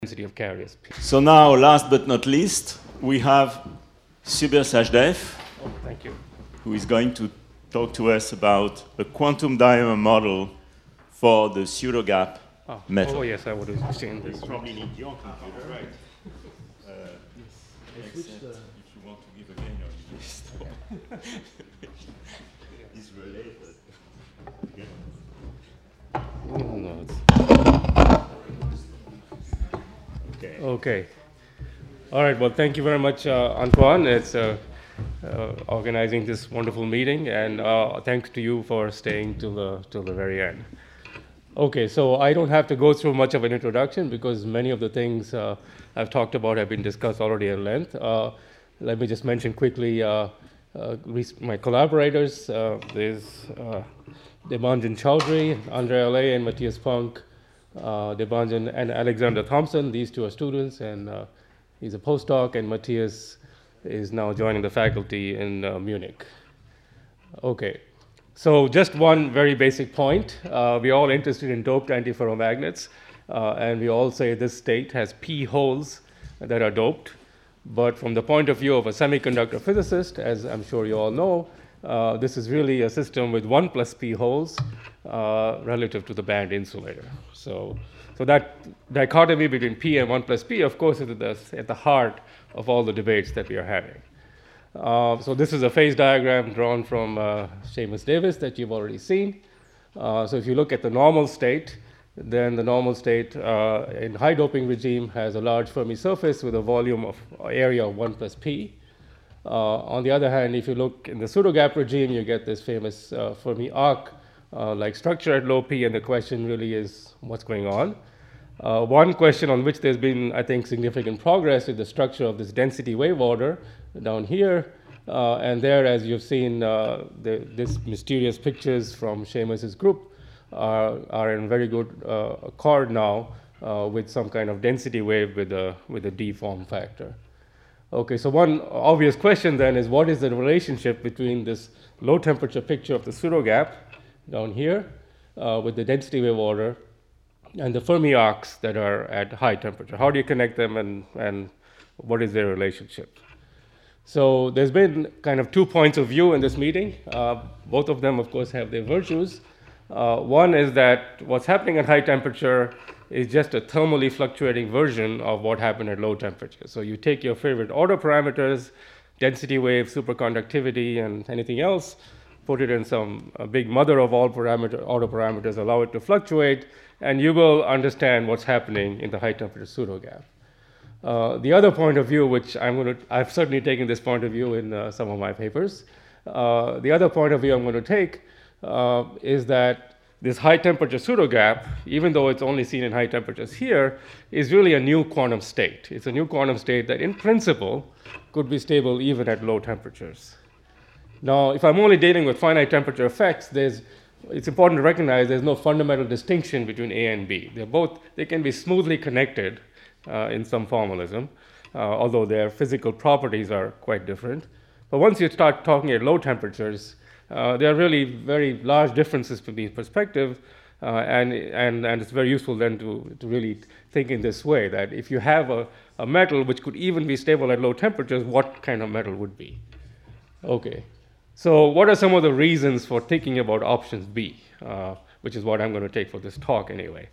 density of carriers. So now, last but not least, we have Subir Sachdev, Thank you. who is going to talk to us about a quantum diameter model for the pseudogap method. Oh, yes, I would have seen this. You probably need your computer, right? Except if you want to give again your list. It's related. No, Okay. okay. All right. Well, thank you very much, Antoine. It's organizing this wonderful meeting, and thanks to you for staying till the very end. Okay, so I don't have to go through much of an introduction because many of the things I've talked about have been discussed already at length. Let me just mention quickly my collaborators. There's Debanjan Chowdhury, Andre Allais, and Matthias Punk. Debanjan and Alexander Thompson, these two are students, and he's a postdoc, and Matthias is now joining the faculty in Munich. Okay, so just one very basic point. We're all interested in doped antiferromagnets, and we all say this state has p holes that are doped. But from the point of view of a semiconductor physicist, as I'm sure you all know, this is really a system with 1 plus p holes relative to the band insulator. So that dichotomy between p and 1 plus p, of course, is at the heart of all the debates that we are having. So this is a phase diagram drawn from Seamus Davis that you've already seen. So if you look at the normal state, then the normal state in high doping regime has a large Fermi surface with a volume of area of 1 plus p. On the other hand, if you look in the pseudogap regime, you get this famous Fermi arc like structure at low p, and the question really is what's going on. One question on which there's been, I think, significant progress is the structure of this density wave order down here. And there, as you've seen, this mysterious pictures from Seamus's group are in very good accord now with some kind of density wave with a d form factor. Okay, so one obvious question then is what is the relationship between this low temperature picture of the pseudogap down here with the density wave order and the Fermi arcs that are at high temperature? How do you connect them, and what is their relationship? So there's been kind of 2 points of view in this meeting. Both of them, of course, have their virtues. One is that what's happening at high temperature is just a thermally fluctuating version of what happened at low temperature. So you take your favorite order parameters, density wave, superconductivity, and anything else, put it in some big mother of all order parameters, allow it to fluctuate, and you will understand what's happening in the high temperature pseudogap. The other point of view, which I've certainly taken this point of view in some of my papers. The other point of view I'm going to take is that this high temperature pseudogap, even though it's only seen in high temperatures here, is really a new quantum state. It's a new quantum state that in principle could be stable even at low temperatures. Now, if I'm only dealing with finite temperature effects, it's important to recognize there's no fundamental distinction between A and B. They can be smoothly connected in some formalism, although their physical properties are quite different. But once you start talking at low temperatures, there are really very large differences between perspectives, and it's very useful then to really think in this way, that if you have a metal which could even be stable at low temperatures, what kind of metal would be? Okay, so what are some of the reasons for thinking about options B, which is what I'm going to take for this talk anyway.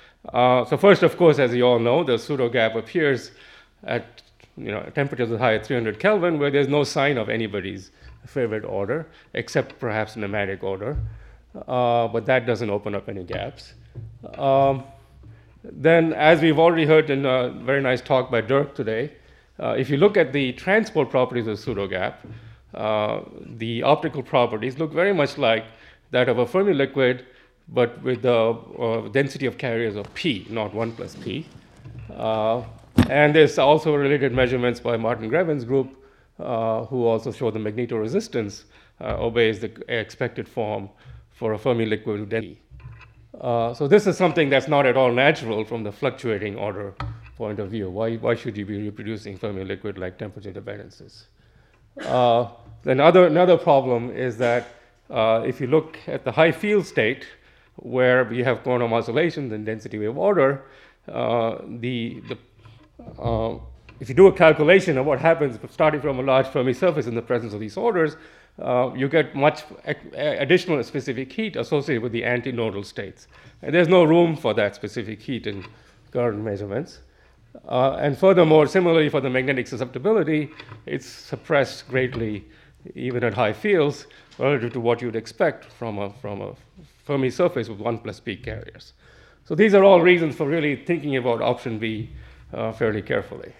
So first, of course, as you all know, the pseudogap appears at temperatures as high as 300 Kelvin, where there's no sign of anybody's favorite order, except perhaps nematic order, but that doesn't open up any gaps. Then, as we've already heard in a very nice talk by Dirk today, if you look at the transport properties of pseudogap, the optical properties look very much like that of a Fermi liquid, but with the density of carriers of p, not 1 plus p. And there's also related measurements by Martin Greven's group, who also show the magnetoresistance obeys the expected form for a Fermi liquid density. So this is something that's not at all natural from the fluctuating order point of view. Why should you be reproducing Fermi liquid like temperature dependencies? Another problem is that if you look at the high field state, where we have quantum oscillations and density wave order, if you do a calculation of what happens starting from a large Fermi surface in the presence of these orders, you get much additional specific heat associated with the antinodal states. And there's no room for that specific heat in current measurements. And furthermore, similarly for the magnetic susceptibility, it's suppressed greatly even at high fields relative to what you'd expect from a Fermi surface with 1 plus p carriers. So these are all reasons for really thinking about option B fairly carefully.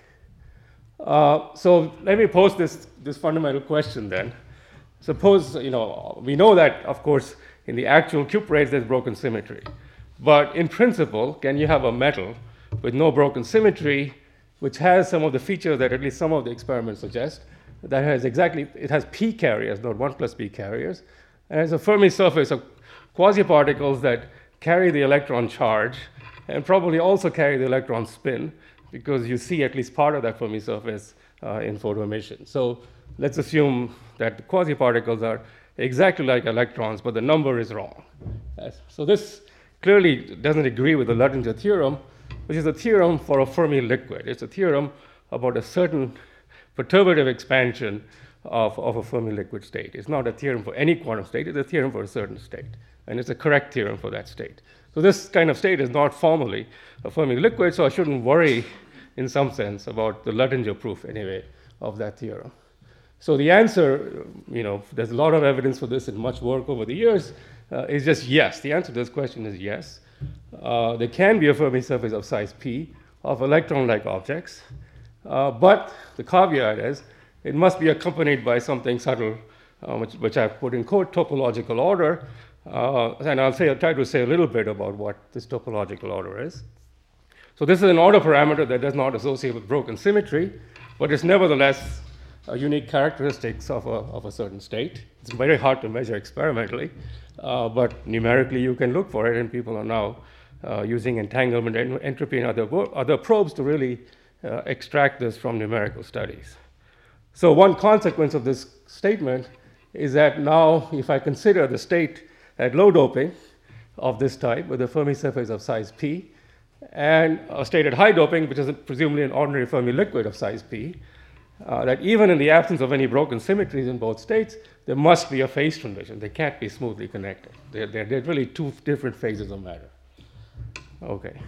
So let me pose this fundamental question then. Suppose, we know that, of course, in the actual cuprates there's broken symmetry. But in principle, can you have a metal with no broken symmetry, which has some of the features that at least some of the experiments suggest, that it has p carriers, not 1 plus p carriers, and has a Fermi surface of quasiparticles that carry the electron charge and probably also carry the electron spin, because you see at least part of that Fermi surface in photoemission. So let's assume that the quasiparticles are exactly like electrons, but the number is wrong. So this clearly doesn't agree with the Luttinger theorem, which is a theorem for a Fermi liquid. It's a theorem about a certain perturbative expansion of a Fermi liquid state. It's not a theorem for any quantum state, it's a theorem for a certain state. And it's a correct theorem for that state. So this kind of state is not formally a Fermi liquid, so I shouldn't worry in some sense about the Luttinger proof anyway of that theorem. So the answer, there's a lot of evidence for this and much work over the years, is just yes. The answer to this question is yes. There can be a Fermi surface of size p of electron-like objects, but the caveat is it must be accompanied by something subtle, which I've put in quote topological order, and I'll try to say a little bit about what this topological order is. So this is an order parameter that does not associate with broken symmetry, but it's nevertheless unique characteristics of a certain state. It's very hard to measure experimentally, but numerically you can look for it, and people are now using entanglement, entropy, and other probes to really extract this from numerical studies. So one consequence of this statement is that now if I consider the state at low doping of this type with a Fermi surface of size p, and a state at high doping, which is presumably an ordinary Fermi liquid of size p, that even in the absence of any broken symmetries in both states, there must be a phase transition. They can't be smoothly connected. They're really two different phases of matter. Okay,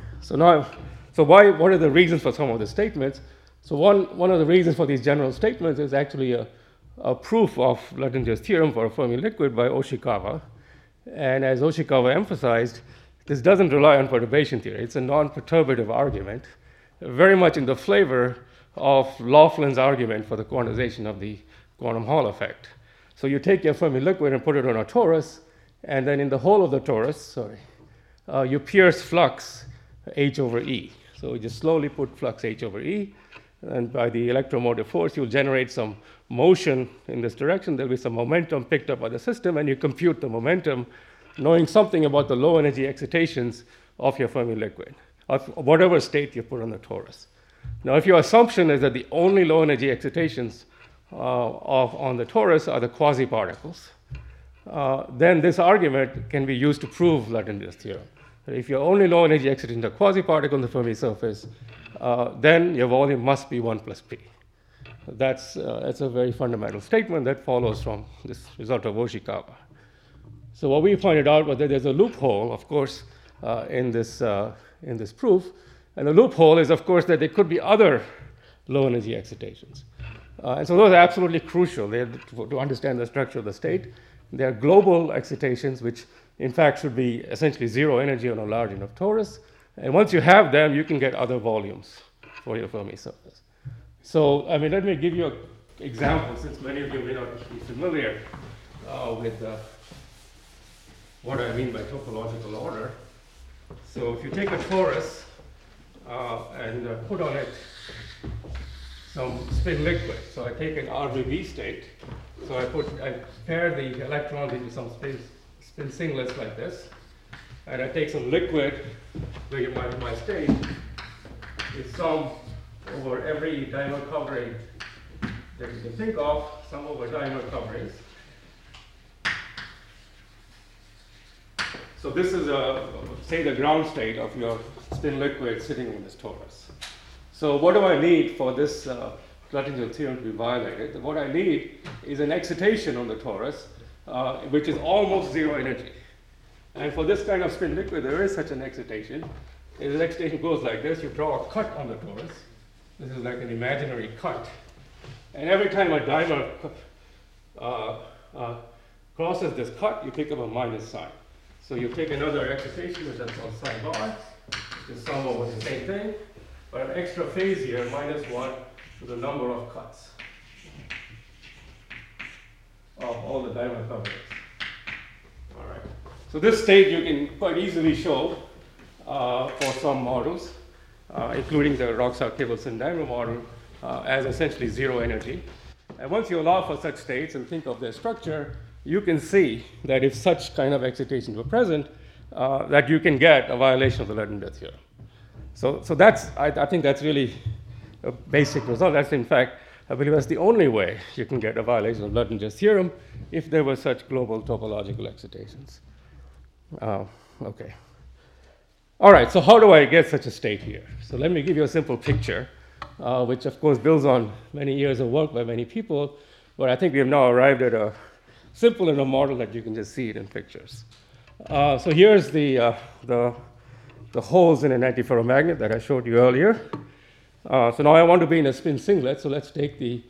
what are the reasons for some of the statements? So one of the reasons for these general statements is actually a proof of Luttinger's theorem for a Fermi liquid by Oshikawa. And as Oshikawa emphasized, this doesn't rely on perturbation theory. It's a non-perturbative argument, very much in the flavor of Laughlin's argument for the quantization of the quantum Hall effect. So you take your Fermi liquid and put it on a torus, and then in the whole of the torus, you pierce flux h over e. So you just slowly put flux h over e, and by the electromotive force, you'll generate some motion in this direction. There'll be some momentum picked up by the system, and you compute the momentum, knowing something about the low energy excitations of your Fermi liquid, of whatever state you put on the torus. Now, if your assumption is that the only low energy excitations on the torus are the quasiparticles, then this argument can be used to prove Luttinger's theorem. If your only low energy excitation is a quasiparticle on the Fermi surface, then your volume must be 1 plus p. That's a very fundamental statement that follows from this result of Oshikawa. So what we pointed out was that there's a loophole, of course, in this proof. And the loophole is, of course, that there could be other low energy excitations. And so those are absolutely crucial to understand the structure of the state. They are global excitations, which in fact should be essentially zero energy on a large enough torus. And once you have them, you can get other volumes for your Fermi surface. So, let me give you an example, since many of you may not be familiar with what I mean by topological order. So if you take a torus and put on it some spin liquid. So I take an RBB state. So I pair the electrons into some spin singlets like this. And I take some liquid, where my state is sum over every diagonal covering that you can think of, sum over diagonal coverings. So this is, say, the ground state of your spin liquid sitting in this torus. So what do I need for this Luttinger theorem to be violated? What I need is an excitation on the torus, which is almost zero energy. And for this kind of spin liquid, there is such an excitation. The excitation goes like this. You draw a cut on the torus. This is like an imaginary cut. And every time a dimer crosses this cut, you pick up a minus sign. So you take another excitation, which is called psi bar, to sum over the same thing, but an extra phase here, -1 to the number of cuts of all the dimer covenants. All right. So this state you can quite easily show for some models, including the Roxar-Cableson dimer model, as essentially zero energy. And once you allow for such states and think of their structure, you can see that if such kind of excitations were present, that you can get a violation of the Luttinger theorem. So that's, I think that's really a basic result. That's, in fact, I believe that's the only way you can get a violation of Luttinger's theorem if there were such global topological excitations. Okay. All right, so how do I get such a state here? So let me give you a simple picture, which of course builds on many years of work by many people, but I think we have now arrived at a simple enough model that you can just see it in pictures. So here's the holes in an antiferromagnet that I showed you earlier. So now I want to be in a spin singlet, so let's take the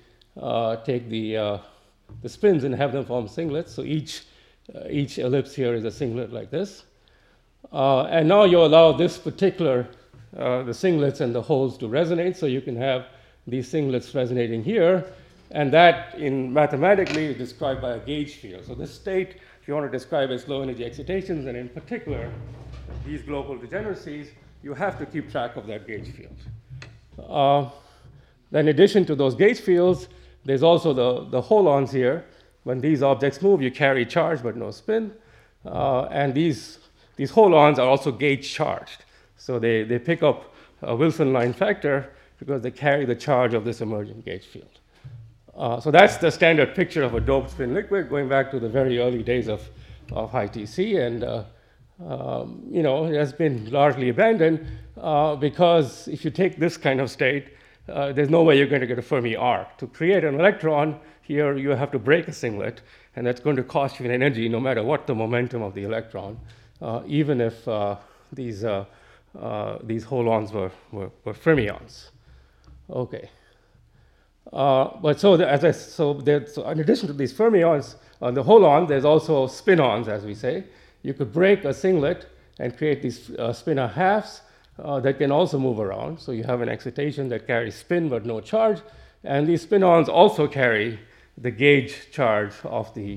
spins and have them form singlets. So each ellipse here is a singlet like this. And now you allow this particular, the singlets and the holes to resonate, so you can have these singlets resonating here, and that mathematically is described by a gauge field. So this state, if you want to describe as low energy excitations, and in particular these global degeneracies, you have to keep track of that gauge field. Then in addition to those gauge fields, there's also the holons here. When these objects move, you carry charge but no spin. And these holons are also gauge charged. So they pick up a Wilson line factor because they carry the charge of this emergent gauge field. So that's the standard picture of a doped spin liquid going back to the very early days of high TC. And it has been largely abandoned because if you take this kind of state, there's no way you're going to get a Fermi arc. To create an electron, here you have to break a singlet, and that's going to cost you an energy no matter what the momentum of the electron, even if these holons were fermions. Okay. But in addition to these fermions on the holon, there's also spin-ons, as we say. You could break a singlet and create these spinor halves that can also move around. So you have an excitation that carries spin but no charge, and these spin-ons also carry the gauge charge of the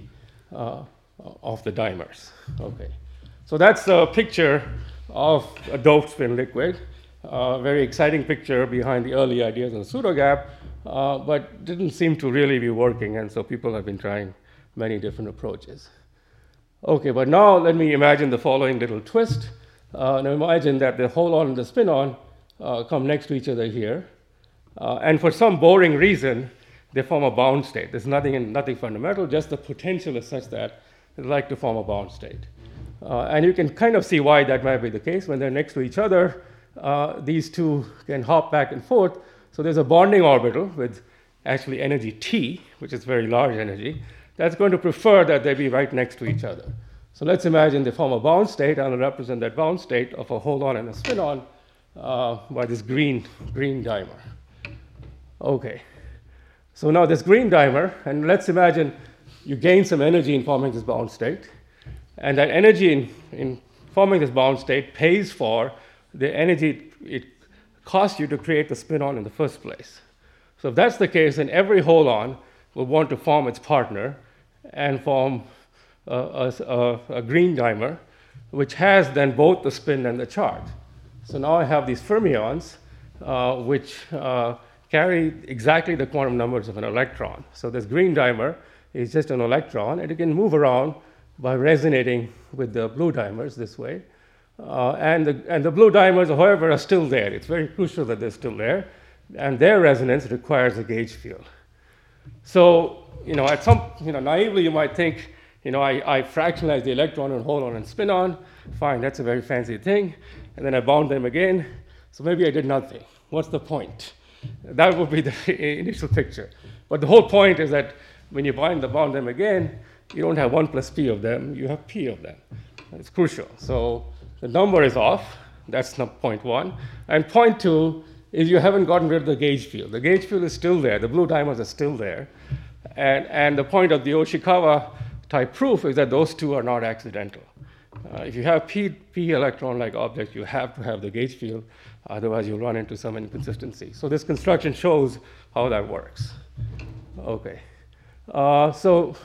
dimers. Okay. So that's the picture of a doped spin liquid. Very exciting picture behind the early ideas on pseudogap, but didn't seem to really be working, and so people have been trying many different approaches. Okay, but now let me imagine the following little twist. Now imagine that the holon and the spin-on come next to each other here, and for some boring reason, they form a bound state. There's nothing fundamental, just the potential is such that they like to form a bound state. And you can kind of see why that might be the case. When they're next to each other, these two can hop back and forth. So there's a bonding orbital with actually energy T, which is very large energy, that's going to prefer that they be right next to each other. So let's imagine they form a bound state. I'll represent that bound state of a holon and a spin-on by this green dimer. Okay. So now this green dimer, and let's imagine you gain some energy in forming this bound state. And that energy in forming this bound state pays for the energy it costs you to create the spin-on in the first place. So if that's the case, then every holon will want to form its partner and form a green dimer, which has then both the spin and the charge. So now I have these fermions, which carry exactly the quantum numbers of an electron. So this green dimer is just an electron, and it can move around by resonating with the blue dimers this way. And the blue dimers, however, are still there. It's very crucial that they're still there, and their resonance requires a gauge field. So, naively you might think, I fractionalize the electron and holon and spin-on. Fine, that's a very fancy thing. and then I bound them again. So maybe I did nothing. What's the point? That would be the initial picture. But the whole point is that when you bound them again, you don't have 1 plus p of them, you have p of them. It's crucial. So the number is off. That's point 1. And point 2 is you haven't gotten rid of the gauge field. The gauge field is still there. The blue diamonds are still there. And the point of the Yoshikawa type proof is that those two are not accidental. If you have p electron-like object, you have to have the gauge field. Otherwise, you'll run into some inconsistency. So this construction shows how that works. OK. So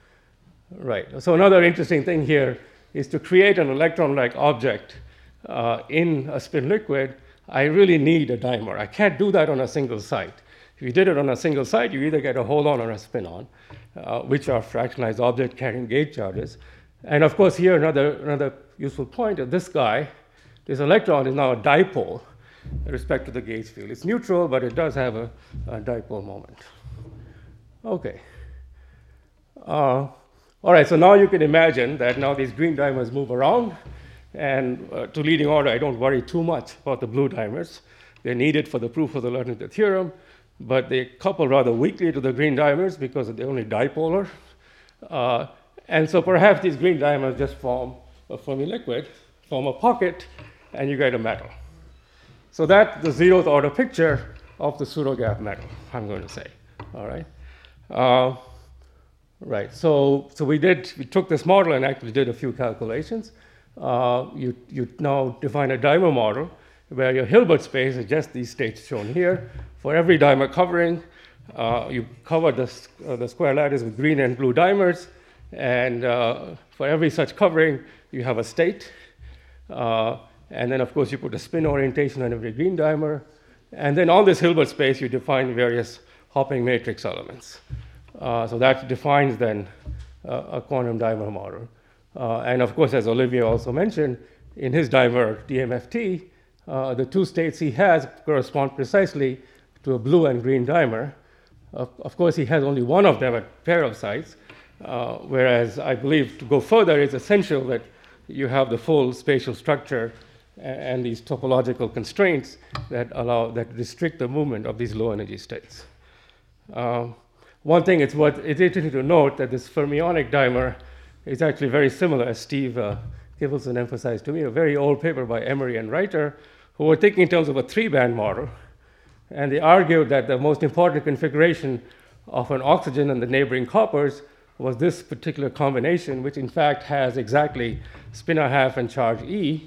another interesting thing here is to create an electron-like object in a spin liquid, I really need a dimer. I can't do that on a single site. If you did it on a single site, you either get a hold-on or a spin-on, which are fractionalized objects carrying gauge charges. And of course, here another useful point is this guy, this electron is now a dipole with respect to the gauge field. It's neutral, but it does have a dipole moment. OK. All right, so now you can imagine that now these green dimers move around. And to leading order, I don't worry too much about the blue dimers. They're needed for the proof of the Lerner theorem, but they couple rather weakly to the green dimers because they're only dipolar. And so perhaps these green dimers just form a Fermi liquid, form a pocket, and you get a metal. So that's the 0th order picture of the pseudogap metal, I'm going to say. All right. Right. So we took this model and actually did a few calculations. You now define a dimer model where your Hilbert space is just these states shown here. For every dimer covering, you cover the square lattice with green and blue dimers. And for every such covering, you have a state. And then, of course, you put a spin orientation on every green dimer. And then on this Hilbert space, you define various hopping matrix elements. So that defines then a quantum dimer model. And of course, as Olivier also mentioned, in his dimer DMFT, the two states he has correspond precisely to a blue and green dimer. Of course, he has only one of them at a pair of sites, whereas I believe to go further, it's essential that you have the full spatial structure and these topological constraints that restrict the movement of these low energy states. One thing it's interesting to note that this fermionic dimer is actually very similar, as Steve Kivelson emphasized to me, a very old paper by Emery and Reiter, who were thinking in terms of a 3-band model. And they argued that the most important configuration of an oxygen and the neighboring coppers was this particular combination, which in fact has exactly spin a half and charge E.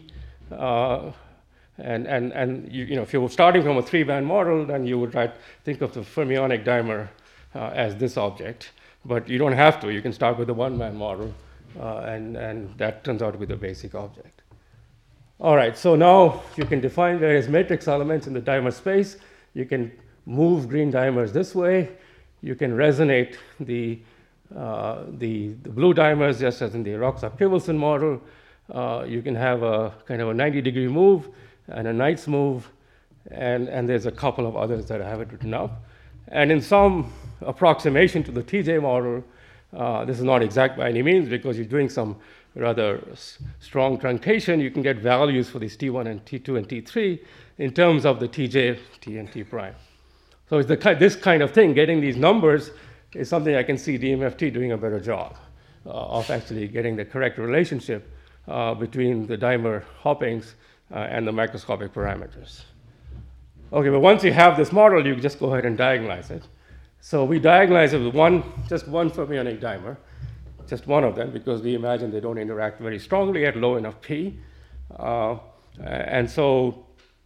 And if you were starting from a 3-band model, then you would think of the fermionic dimer as this object. But you don't have to. You can start with the 1-band model, and that turns out to be the basic object. All right, so now you can define various matrix elements in the dimer space. You can move green dimers this way. You can resonate the blue dimers just as in the Roxop-Kivelson model. You can have a kind of a 90-degree move and a Knight's move, and there's a couple of others that I haven't written up. And in some approximation to the TJ model, this is not exact by any means because you're doing some rather strong truncation. You can get values for these T1 and T2 and T3 in terms of the TJ, T and T prime. So it's this kind of thing, getting these numbers is something I can see DMFT doing a better job of actually getting the correct relationship between the dimer hoppings and the microscopic parameters. Okay, but once you have this model, you just go ahead and diagonalize it. So we diagonalize it with just one fermionic dimer, just one of them, because we imagine they don't interact very strongly at low enough P. And so,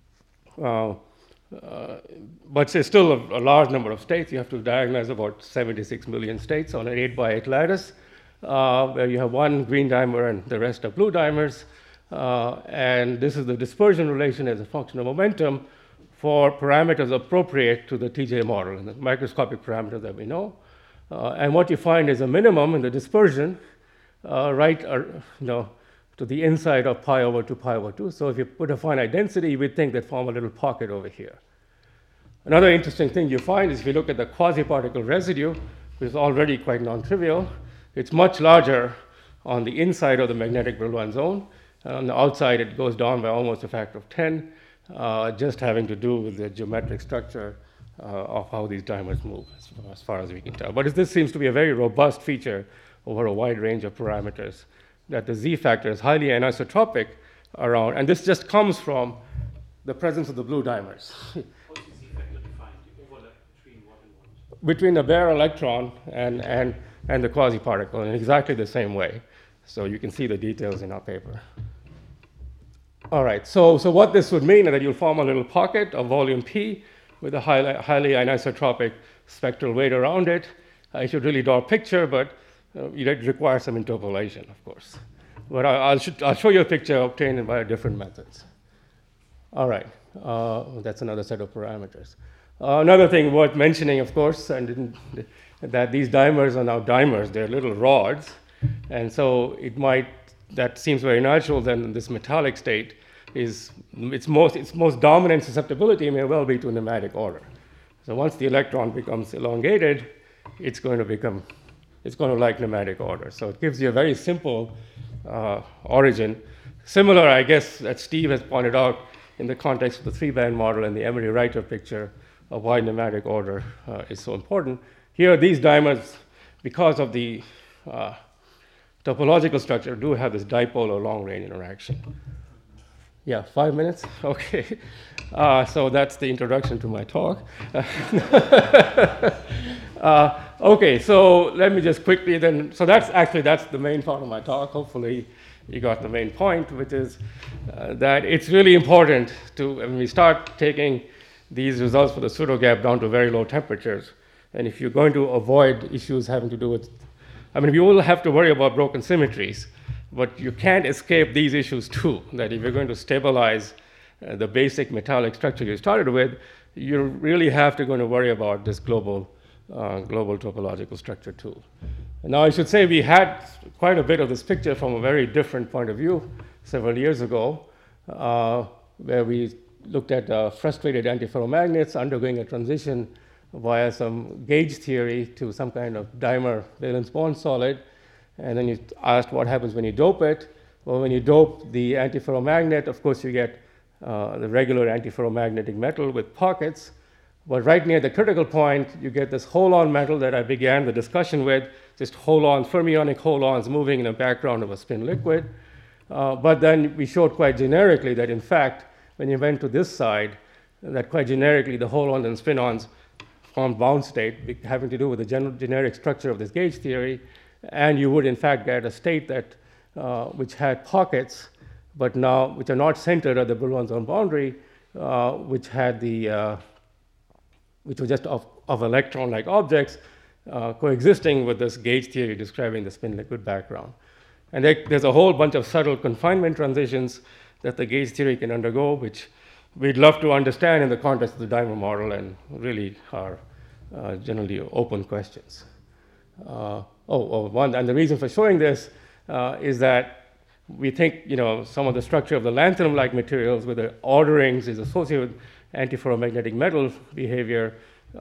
but there's still a large number of states. You have to diagonalize about 76 million states on an 8x8 lattice, where you have one green dimer and the rest are blue dimers. And this is the dispersion relation as a function of momentum for parameters appropriate to the TJ model, and the microscopic parameters that we know. And what you find is a minimum in the dispersion to the inside of pi over 2 pi over 2. So if you put a finite density, you would think that form a little pocket over here. Another interesting thing you find is if you look at the quasi-particle residue, which is already quite non-trivial, it's much larger on the inside of the magnetic Brillouin zone. On the outside, it goes down by almost a factor of 10, just having to do with the geometric structure of how these dimers move, as far as we can tell. But this seems to be a very robust feature over a wide range of parameters, that the Z factor is highly anisotropic around, and this just comes from the presence of the blue dimers. How is the Z factor defined? The overlap between what and what? Between the bare electron and the quasi-particle in exactly the same way. So you can see the details in our paper. All right, so what this would mean is that you'll form a little pocket of volume P with a highly anisotropic spectral weight around it. I should really draw a picture, but it requires some interpolation, of course. But I'll show you a picture obtained by different methods. All right, that's another set of parameters. Another thing worth mentioning, of course, that these dimers are now dimers. They're little rods. And so that seems very natural then this metallic state its most dominant susceptibility may well be to nematic order. So once the electron becomes elongated, it's going to like nematic order. So it gives you a very simple origin. Similar, I guess, that Steve has pointed out in the context of the three-band model and the Emery-Reiter picture of why nematic order is so important. Here, these dimers, because of the topological structure, do have this dipolar long-range interaction. Yeah, 5 minutes? Okay. So that's the introduction to my talk. Okay, so let me just quickly then, so that's the main part of my talk. Hopefully you got the main point, which is that it's really important when we start taking these results for the pseudogap down to very low temperatures, and if you're going to avoid issues having to do with, you will have to worry about broken symmetries, but you can't escape these issues too, that if you're going to stabilize the basic metallic structure you started with, you really have to worry about this global topological structure too. Now I should say we had quite a bit of this picture from a very different point of view several years ago, where we looked at frustrated antiferromagnets undergoing a transition via some gauge theory to some kind of dimer valence bond solid. And then you asked what happens when you dope it. Well, when you dope the antiferromagnet, of course, you get the regular antiferromagnetic metal with pockets. But right near the critical point, you get this holon metal that I began the discussion with, just holons, fermionic holons moving in the background of a spin liquid. But then we showed quite generically that, in fact, when you went to this side, that quite generically the holons and spinons formed bound state, having to do with the generic structure of this gauge theory. And you would, in fact, get a state that which had pockets, but now which are not centered at the Brillouin boundary, which were just of electron-like objects coexisting with this gauge theory describing the spin-liquid background. And there's a whole bunch of subtle confinement transitions that the gauge theory can undergo, which we'd love to understand in the context of the dimer model, and really are generally open questions. And the reason for showing this is that we think, some of the structure of the lanthanum-like materials with the orderings is associated with antiferromagnetic metal behavior,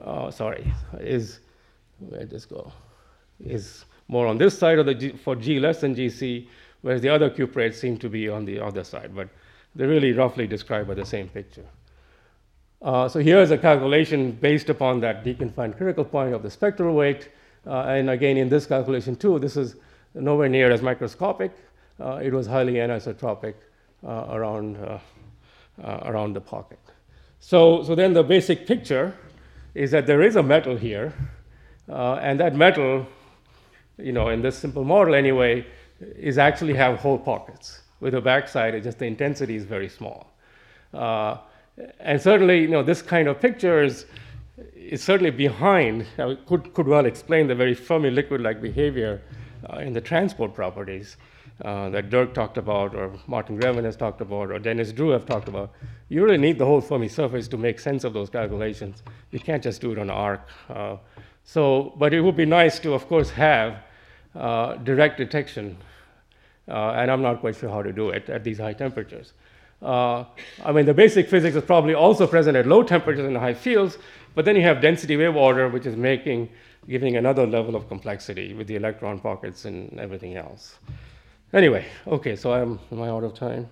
is more on this side of for G less than GC, whereas the other cuprates seem to be on the other side, but they're really roughly described by the same picture. So here's a calculation based upon that deconfined critical point of the spectral weight. And again, in this calculation too, this is nowhere near as microscopic. It was highly anisotropic around the pocket. So then the basic picture is that there is a metal here, and that metal, in this simple model anyway, is actually have whole pockets. With the backside, it's just the intensity is very small. And certainly, this kind of picture is certainly behind, could well explain the very Fermi liquid-like behavior in the transport properties that Dirk talked about, or Martin Grevin has talked about, or Dennis Drew have talked about. You really need the whole Fermi surface to make sense of those calculations. You can't just do it on arc. But it would be nice to, of course, have direct detection, and I'm not quite sure how to do it at these high temperatures. The basic physics is probably also present at low temperatures and high fields, but then you have density wave order, which is giving another level of complexity with the electron pockets and everything else. Anyway, okay, so am I out of time?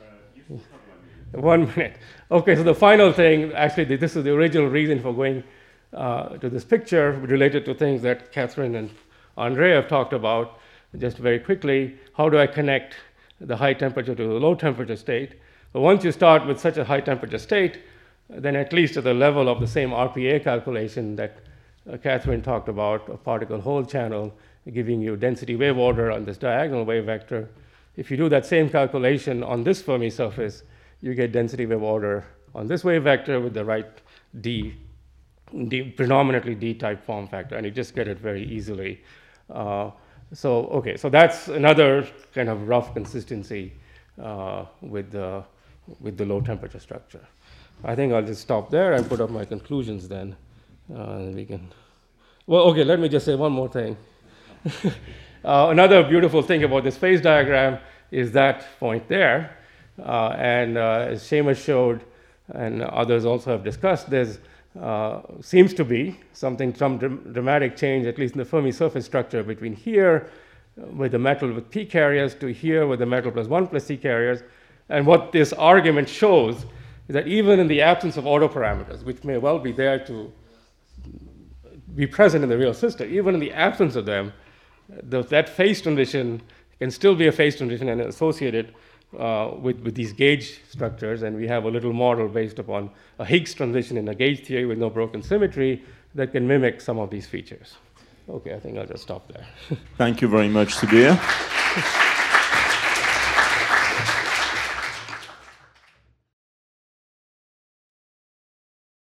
1 minute. Okay, so the final thing, actually, this is the original reason for going to this picture related to things that Catherine and Andre have talked about. Just very quickly, how do I connect the high temperature to the low temperature state? But once you start with such a high temperature state, then at least at the level of the same RPA calculation that Catherine talked about, a particle hole channel, giving you density wave order on this diagonal wave vector. If you do that same calculation on this Fermi surface, you get density wave order on this wave vector with the right predominantly D-type form factor, and you just get it very easily. So that's another kind of rough consistency with the low temperature structure. I think I'll just stop there and put up my conclusions then. We can. Well, okay, let me just say one more thing. Another beautiful thing about this phase diagram is that point there. And as Seamus showed, and others also have discussed, there's seems to be some dramatic change, at least in the Fermi surface structure, between here with the metal with p carriers to here with the metal plus 1 plus c carriers. And what this argument shows is that even in the absence of autoparameters, which may well be there to be present in the real system, even in the absence of them, that phase transition can still be a phase transition and associated with these gauge structures. And we have a little model based upon a Higgs transition in a gauge theory with no broken symmetry that can mimic some of these features. Okay, I think I'll just stop there. Thank you very much, Subir.